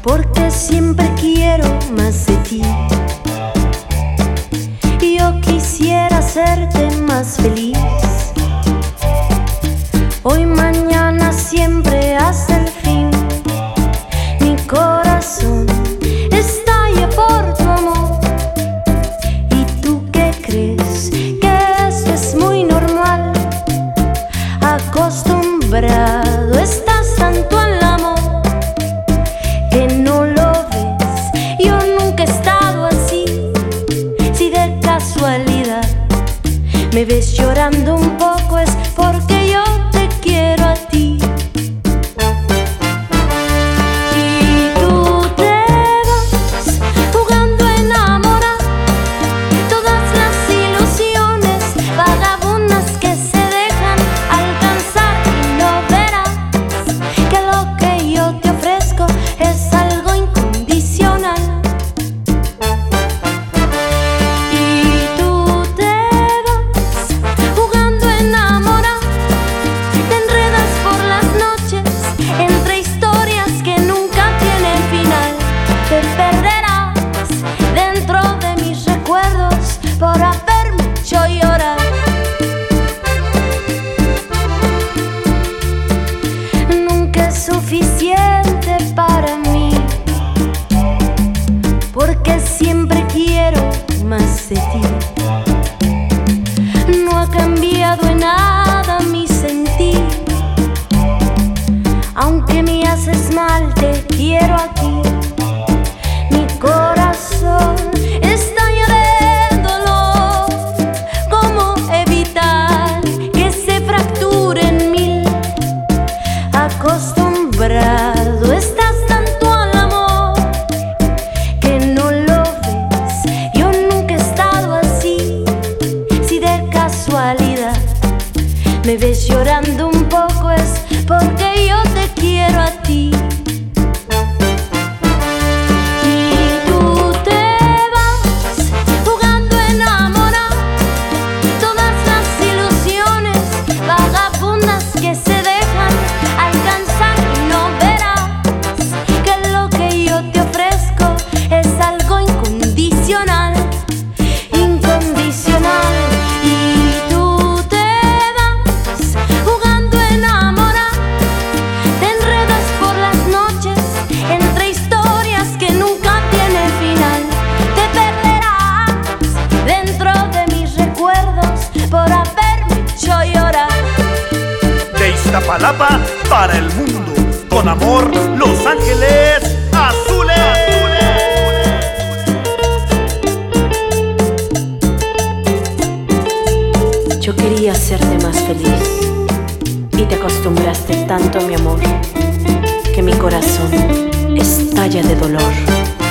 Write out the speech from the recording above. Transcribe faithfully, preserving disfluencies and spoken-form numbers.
porque siempre quiero más de ti. Yo quisiera hacerte más feliz, hoy, mañana, siempre hasta el fin. Mi corazón estalla por tu amor. ¿Y tú qué crees? Que esto es muy normal. Acostumbrado estás tanto al amor que no lo ves. Yo nunca he estado así. Si de casualidad me ves llorando un poco, es porque yo te quiero a ti. Y tú te vas jugando a enamorar todas las ilusiones vagabundas que se dejan alcanzar, y no verás que lo que yo te ofrezco es algo incondicional. Y tú te vas jugando a enamorar, te enredas por las noches entre historias que nunca tienen final. Te perderás dentro de mis recuerdos por haberme hecho llorar. Nunca es suficiente para mí, porque siempre quiero más de ti. No ha cambiado en nada mi sentir, aunque me haces mal, te quiero aquí. Mi corazón estalla de dolor. ¿Cómo evitar que se fracture en mil? Acostumbrado estás tanto al amor que no lo ves. Yo nunca he estado así. Si de casualidad me ves llorando un poco, es porque yo te quiero a ti. Y tú te vas jugando a enamorar todas las ilusiones vagabundas que se dejan alcanzar, y no verás que lo que yo te ofrezco es algo incondicional. Incondicional. Y tú te vas jugando a enamorar, te enredas por las noches entre historias que nunca tienen final. Te perderás dentro de mis recuerdos por haberme hecho llorar. De Iztapalapa para el mundo, con amor, Los Ángeles Azules. Yo quería hacerte más feliz y te acostumbraste tanto a mi amor que mi corazón estalla de dolor.